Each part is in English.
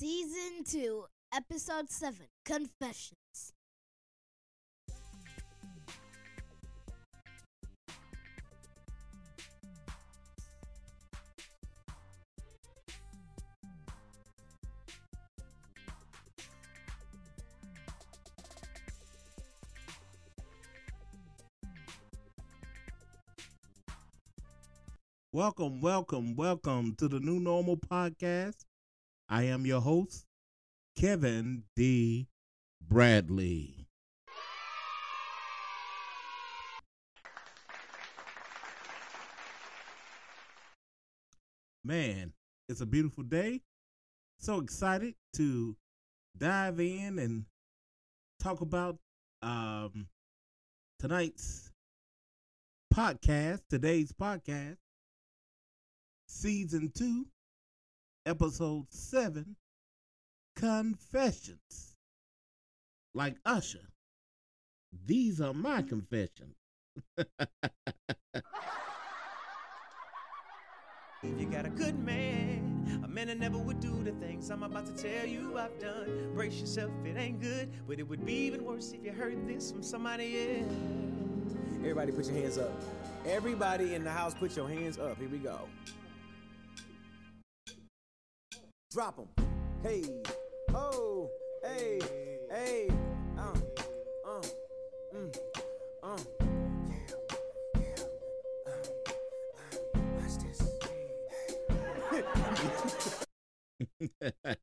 Season 2, Episode 7, Confessions. Welcome to the New Normal Podcast. I am your host, Kevin D. Bradley. Man, it's a beautiful day. So excited to dive in and talk about tonight's today's podcast, Season 2, Episode 7, Confessions. Like Usher, these are my confessions. If you got a good man, a man that never would do the things I'm about to tell you I've done. Brace yourself, it ain't good, but it would be even worse if you heard this from somebody else. Everybody put your hands up. Everybody in the house put your hands up. Here we go. Drop them. Hey, oh, hey, hey, yeah, watch this.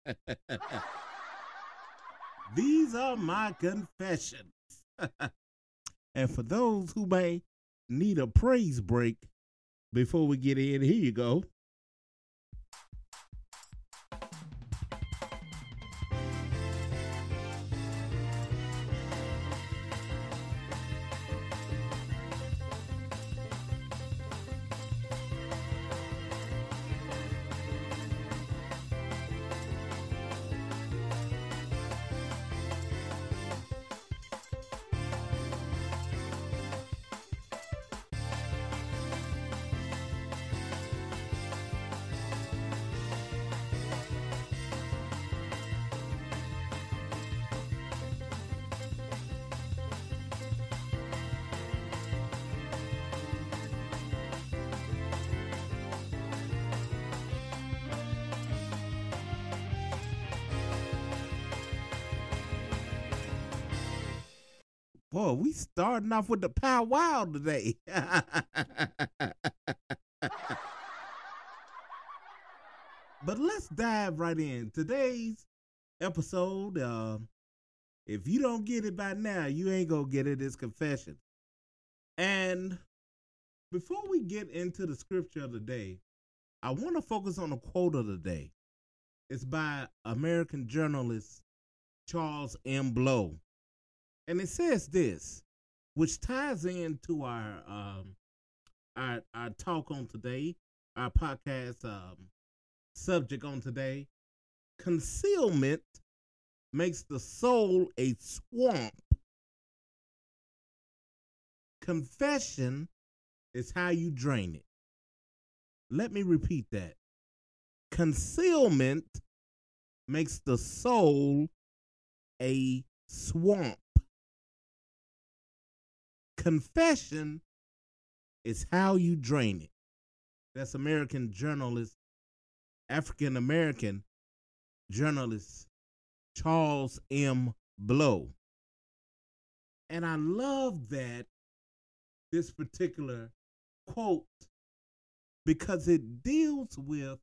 These are my confessions. And for those who may need a praise break before we get in, here you go. Boy, we starting off with the powwow today. But let's dive right in. Today's episode, if you don't get it by now, you ain't gonna get it. It's confession. And before we get into the scripture of the day, I want to focus on a quote of the day. It's by American journalist Charles M. Blow. And it says this, which ties into our talk on today, our podcast subject on today. Concealment makes the soul a swamp. Confession is how you drain it. Let me repeat that. Concealment makes the soul a swamp. Confession is how you drain it. That's African American journalist Charles M. Blow. And I love this particular quote because it deals with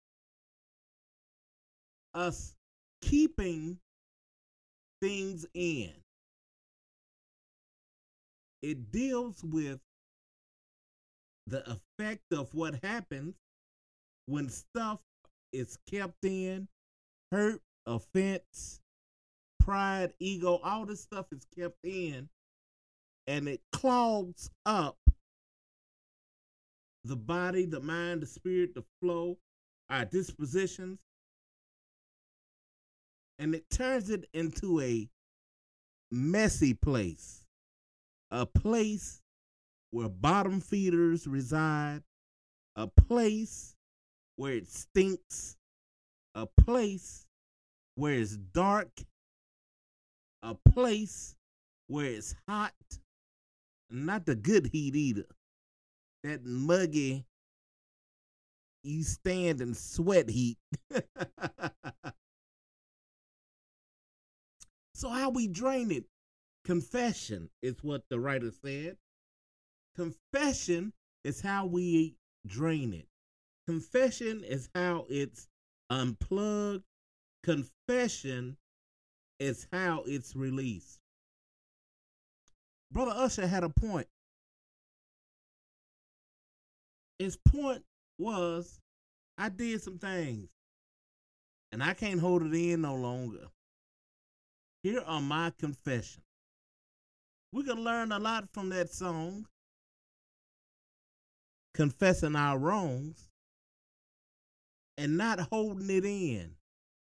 us keeping things in. It deals with the effect of what happens when stuff is kept in, hurt, offense, pride, ego, all this stuff is kept in, and it clogs up the body, the mind, the spirit, the flow, our dispositions, and it turns it into a messy place. A place where bottom feeders reside, a place where it stinks, a place where it's dark, a place where it's hot, not the good heat either. That muggy, you stand and sweat heat. So how we drain it? Confession is what the writer said. Confession is how we drain it. Confession is how it's unplugged. Confession is how it's released. Brother Usher had a point. His point was, I did some things, and I can't hold it in no longer. Here are my confessions. We can learn a lot from that song, confessing our wrongs and not holding it in.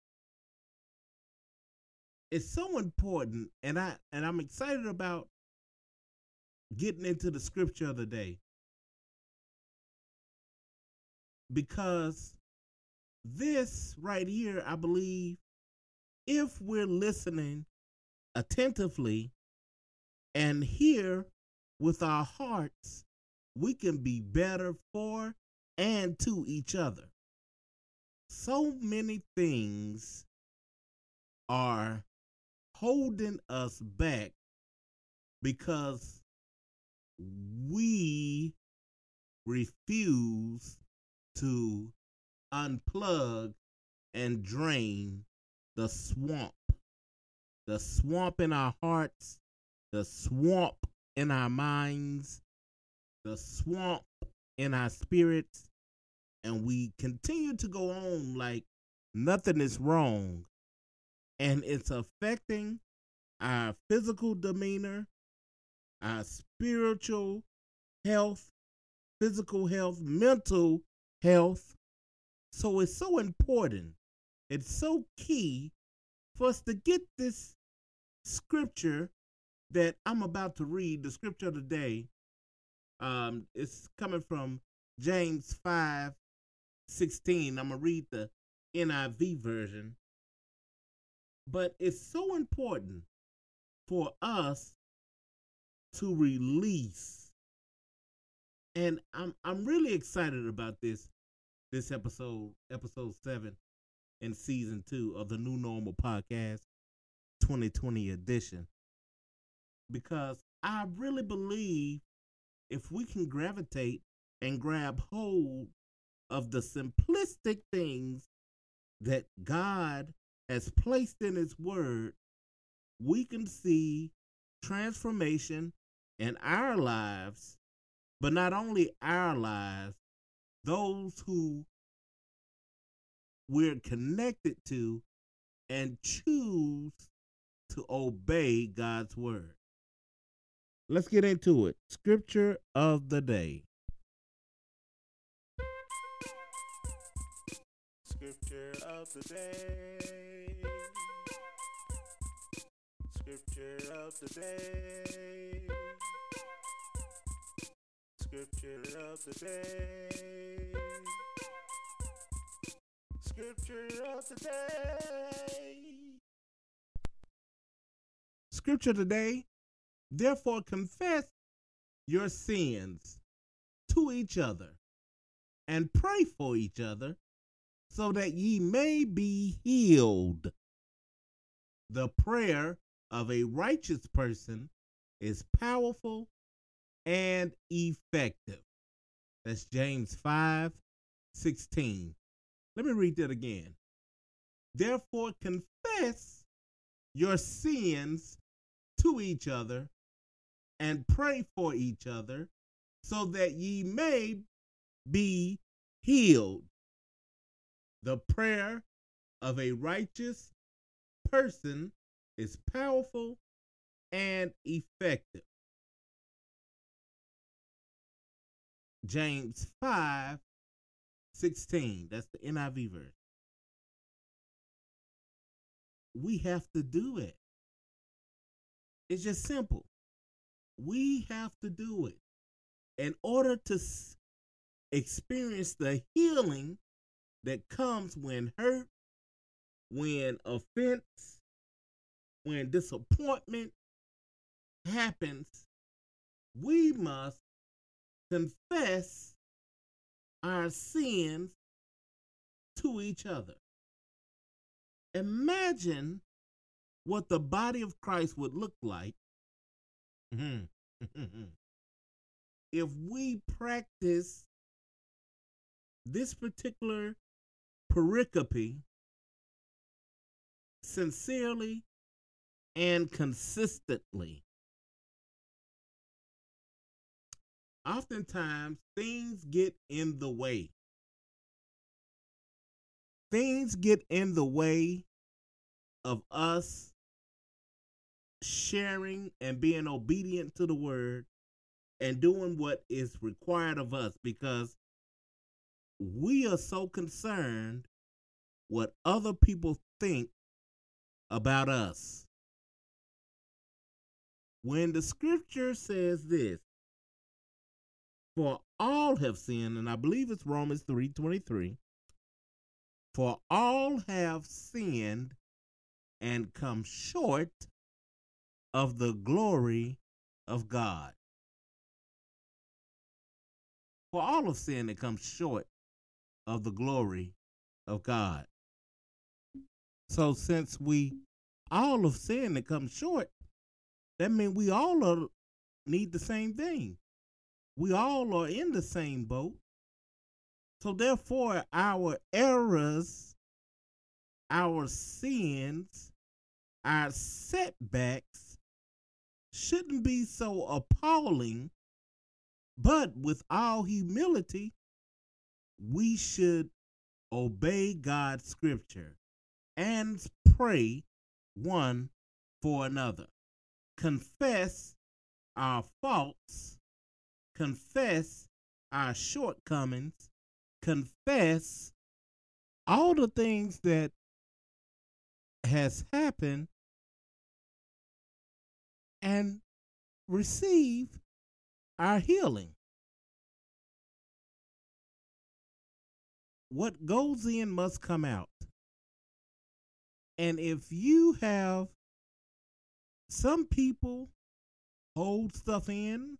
It's so important, and I'm excited about getting into the scripture of the day, because this right here, I believe, if we're listening attentively and hear with our hearts, we can be better for and to each other. So many things are holding us back because we refuse to unplug and drain the swamp in our hearts, the swamp in our minds, the swamp in our spirits, and we continue to go on like nothing is wrong, and it's affecting our physical demeanor, our spiritual health, physical health, mental health. So it's so important, it's so key for us to get this scripture that I'm about to read, the scripture of the day. It's coming from James 5:16. I'm going to read the NIV version. But it's so important for us to release. And I'm really excited about this episode 7 in season 2 of the New Normal Podcast 2020 edition. Because I really believe if we can gravitate and grab hold of the simplistic things that God has placed in His Word, we can see transformation in our lives, but not only our lives, those who we're connected to and choose to obey God's Word. Let's get into it. Scripture of the day. Scripture of the day. Scripture of the day. Scripture of the day. Scripture of the day. Scripture today. Therefore confess your sins to each other and pray for each other so that ye may be healed. The prayer of a righteous person is powerful and effective. That's James 5:16. Let me read that again. Therefore confess your sins to each other and pray for each other so that ye may be healed. The prayer of a righteous person is powerful and effective. James 5:16. That's the NIV version. We have to do it. It's just simple. We have to do it in order to experience the healing that comes when hurt when offense, when disappointment happens, we must confess our sins to each other. Imagine what the body of Christ would look like if we practice this particular pericope sincerely and consistently. Oftentimes, things get in the way. Things get in the way of us sharing and being obedient to the word and doing what is required of us, because we are so concerned what other people think about us. When the scripture says this, for all have sinned, and I believe it's Romans 3:23, for all have sinned and come short of the glory of God. For all have sinned and come short of the glory of God. So since we all have sinned and come short, that means we all need the same thing. We all are in the same boat. So therefore, our errors, our sins, our setbacks shouldn't be so appalling, but with all humility, we should obey God's scripture and pray one for another. Confess our faults, confess our shortcomings, confess all the things that has happened, and receive our healing. What goes in must come out. And if you have, some people hold stuff in.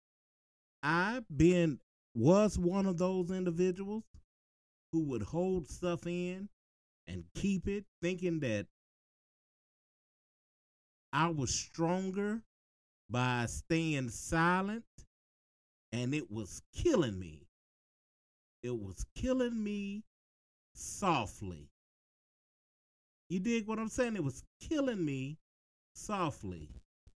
Was one of those individuals who would hold stuff in and keep it, thinking that I was stronger by staying silent, and it was killing me. It was killing me softly. You dig what I'm saying? It was killing me softly.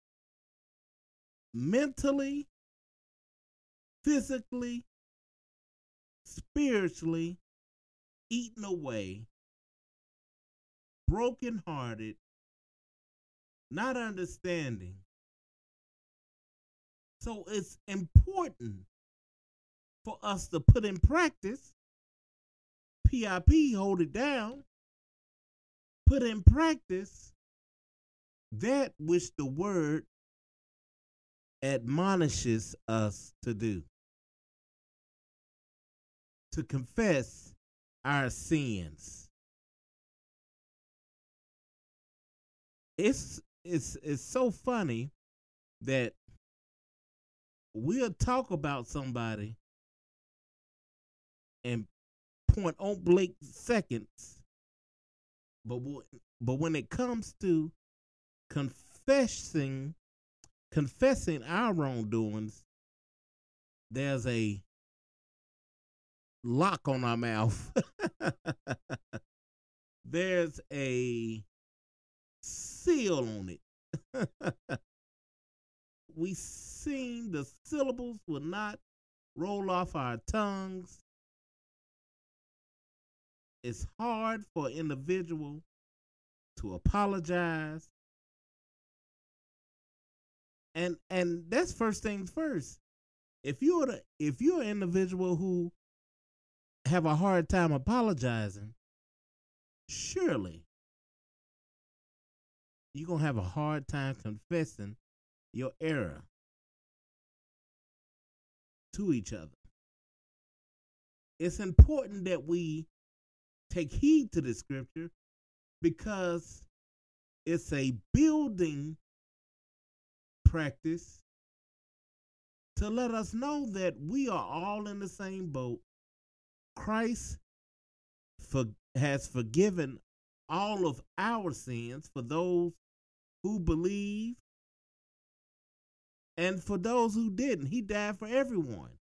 Mentally, physically, spiritually, eaten away, brokenhearted, not understanding. So it's important for us to put in practice, PIP, hold it down, put in practice that which the word admonishes us to do. To confess our sins. It's so funny that we'll talk about somebody in point blank seconds, but when it comes to confessing our wrongdoings, there's a lock on our mouth. There's a seal on it. We seem the syllables will not roll off our tongues. It's hard for an individual to apologize. And that's first things first. If you're an individual who have a hard time apologizing, surely you're going to have a hard time confessing your error to each other. It's important that we take heed to the scripture because it's a building practice to let us know that we are all in the same boat. Christ has forgiven all of our sins for those who believe, and for those who didn't. He died for everyone.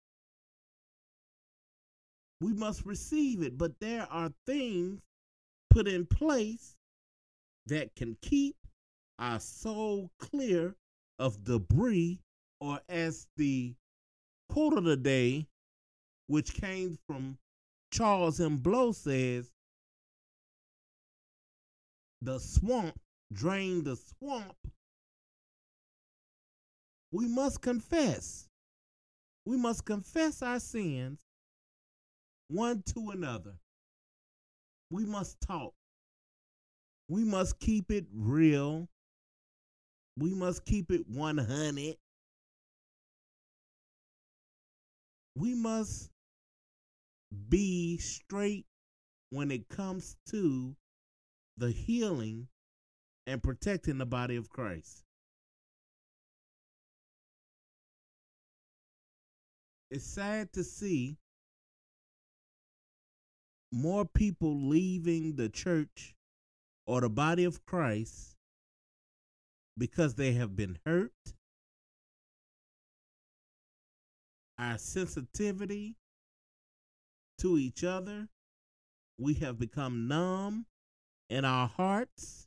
We must receive it, but there are things put in place that can keep our soul clear of debris, or as the quote of the day, which came from Charles M. Blow, says, the swamp, drain the swamp. We must confess. We must confess our sins one to another. We must talk. We must keep it real. We must keep it 100. We must be straight when it comes to the healing and protecting the body of Christ. It's sad to see more people leaving the church or the body of Christ because they have been hurt. Our sensitivity to each other, we have become numb in our hearts.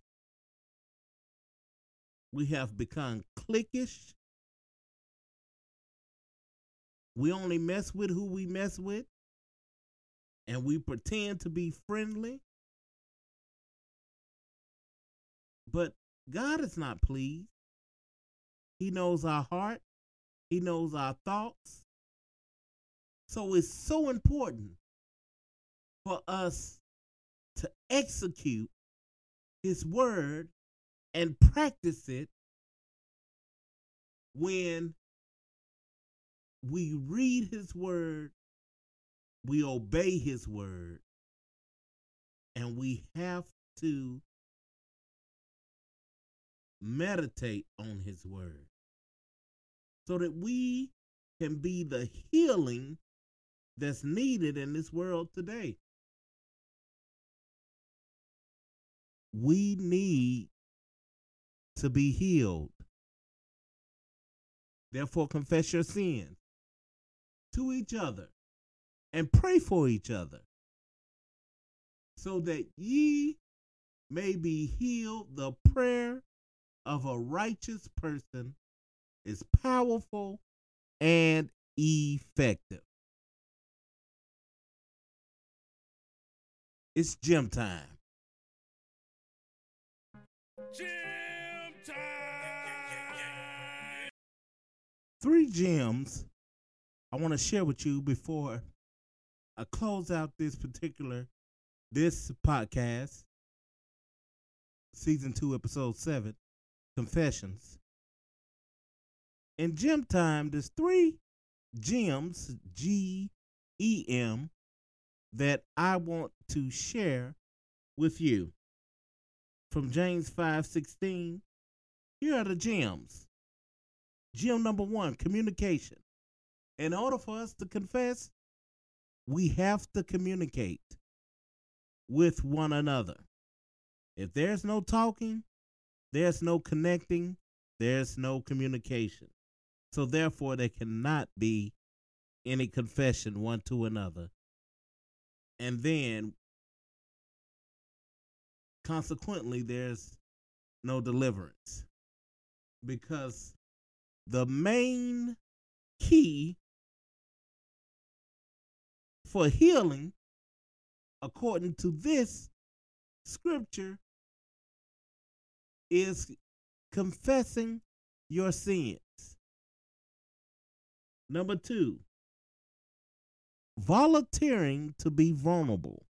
We have become cliquish. We only mess with who we mess with, and we pretend to be friendly. But God is not pleased. He knows our heart. He knows our thoughts. So it's so important for us to execute His word and practice it when we read His word, we obey His word, and we have to meditate on His word so that we can be the healing that's needed in this world today. We need to be healed. Therefore, confess your sins to each other and pray for each other so that ye may be healed. The prayer of a righteous person is powerful and effective. It's gym time. Gym time! 3 gems I want to share with you before I close out this podcast, season 2, episode 7, Confessions. In gym time, there's 3 gems, GEM, that I want to share with you. From James 5:16, here are the gems. Gem number 1, communication. In order for us to confess, we have to communicate with one another. If there's no talking, there's no connecting, there's no communication. So therefore, there cannot be any confession one to another. And then, consequently, there's no deliverance. Because the main key for healing, according to this scripture, is confessing your sins. Number 2, volunteering to be vulnerable.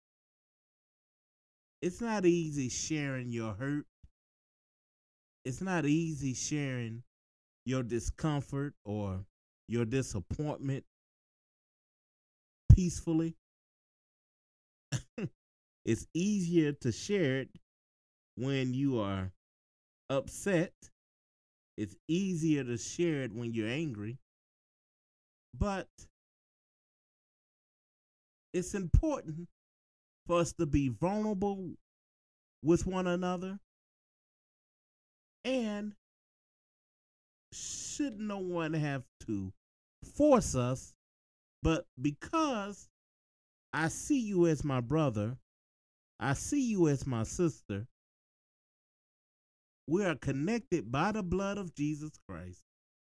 It's not easy sharing your hurt. It's not easy sharing your discomfort or your disappointment peacefully. It's easier to share it when you are upset. It's easier to share it when you're angry. But it's important for us to be vulnerable with one another. And should no one have to force us, but because I see you as my brother, I see you as my sister, we are connected by the blood of Jesus Christ.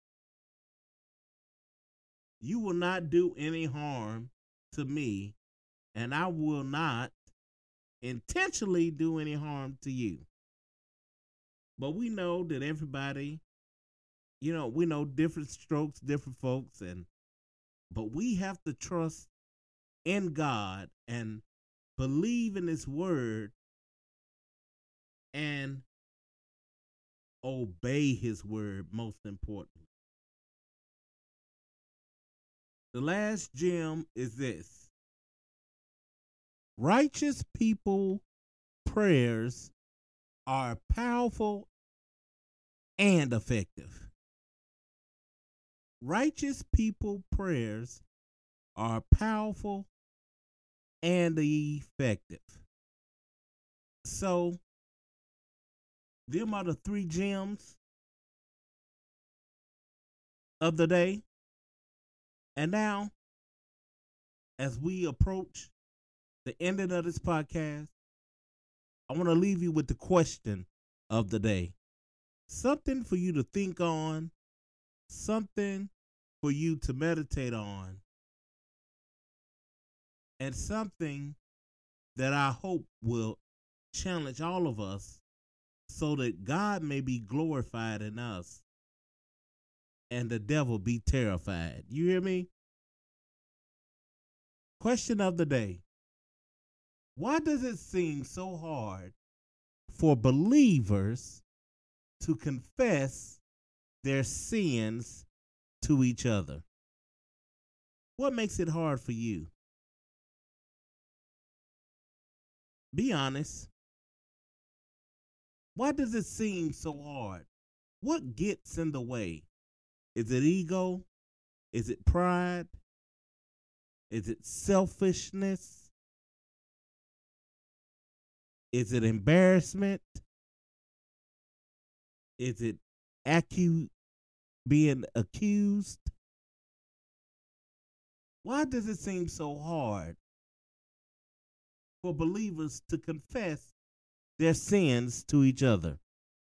You will not do any harm to me, and I will not intentionally do any harm to you. But we know that everybody, we know different strokes, different folks, but we have to trust in God and believe in His word and obey His word, most importantly. The last gem is this: righteous people prayers are powerful and effective. Righteous people prayers are powerful and effective. So, them are the 3 gems of the day. And now, as we approach the ending of this podcast, I want to leave you with the question of the day. Something for you to think on, something for you to meditate on, and something that I hope will challenge all of us so that God may be glorified in us and the devil be terrified. You hear me? Question of the day: why does it seem so hard for believers to confess their sins to each other? What makes it hard for you? Be honest. Why does it seem so hard? What gets in the way? Is it ego? Is it pride? Is it selfishness? Is it embarrassment? Is it being accused? Why does it seem so hard for believers to confess their sins to each other?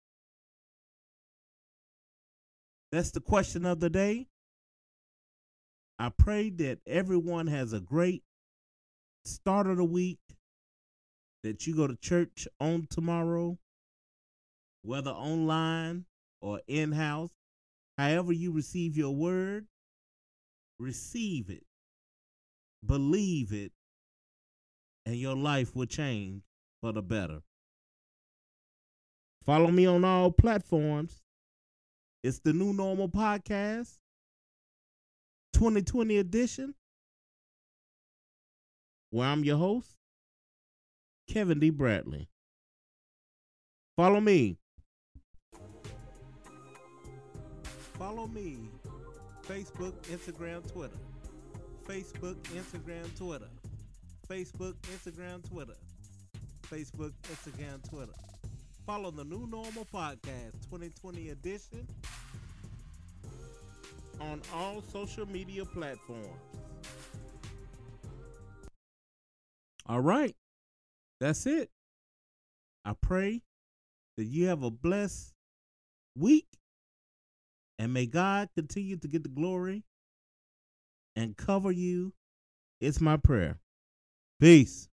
That's the question of the day. I pray that everyone has a great start of the week, that you go to church on tomorrow, whether online or in-house. However you receive your word, receive it, believe it, and your life will change for the better. Follow me on all platforms. It's the New Normal Podcast, 2020 edition, where I'm your host, Kevin D. Bradley. Follow me. Follow me. Facebook, Instagram, Twitter. Facebook, Instagram, Twitter. Facebook, Instagram, Twitter. Facebook, Instagram, Twitter. Follow the New Normal Podcast 2020 edition on all social media platforms. All right. That's it. I pray that you have a blessed week, and may God continue to get the glory and cover you. It's my prayer. Peace.